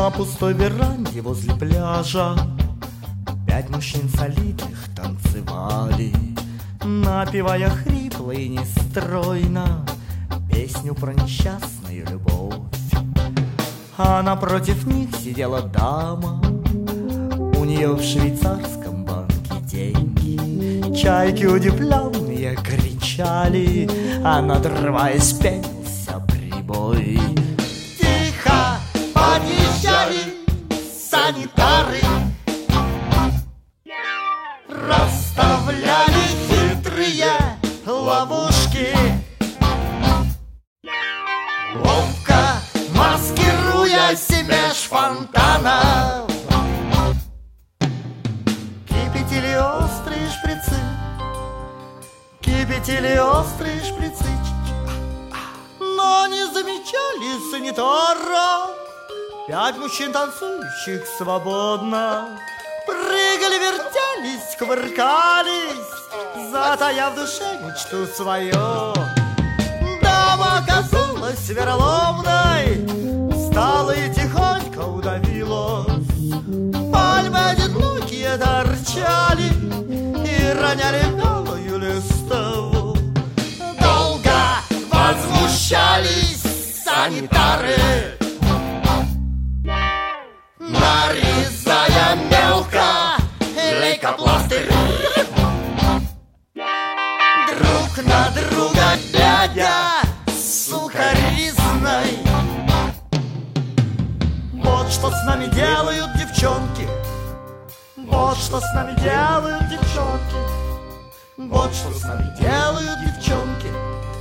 На пустой веранде возле пляжа 5 мужчин солидных танцевали, напевая хрипло и нестройно песню про несчастную любовь. А напротив них сидела дама, у нее в швейцарском банке деньги. Чайки удивленные кричали, а надрываясь пенился прибой. Тихо подъезжали санитары, расставляли хитрые ловушки, ловко маскируясь меж фонтанов. Кипятили острые шприцы, кипятили острые шприцы, но не замечали санитара. 5 мужчин, танцующих свободно, прыгали, вертелись, кувыркались, затаяв в душе мечту свою. Дама оказалась вероломной, встала и тихонько удавилась. Пальмы одинокие торчали и роняли белую листву. Долго возмущались санитары, нарезая мелко лейкопластырь, друг на друга глядя сукоризной. Вот что с нами делают девчонки, вот что с нами делают девчонки, вот что с нами делают девчонки.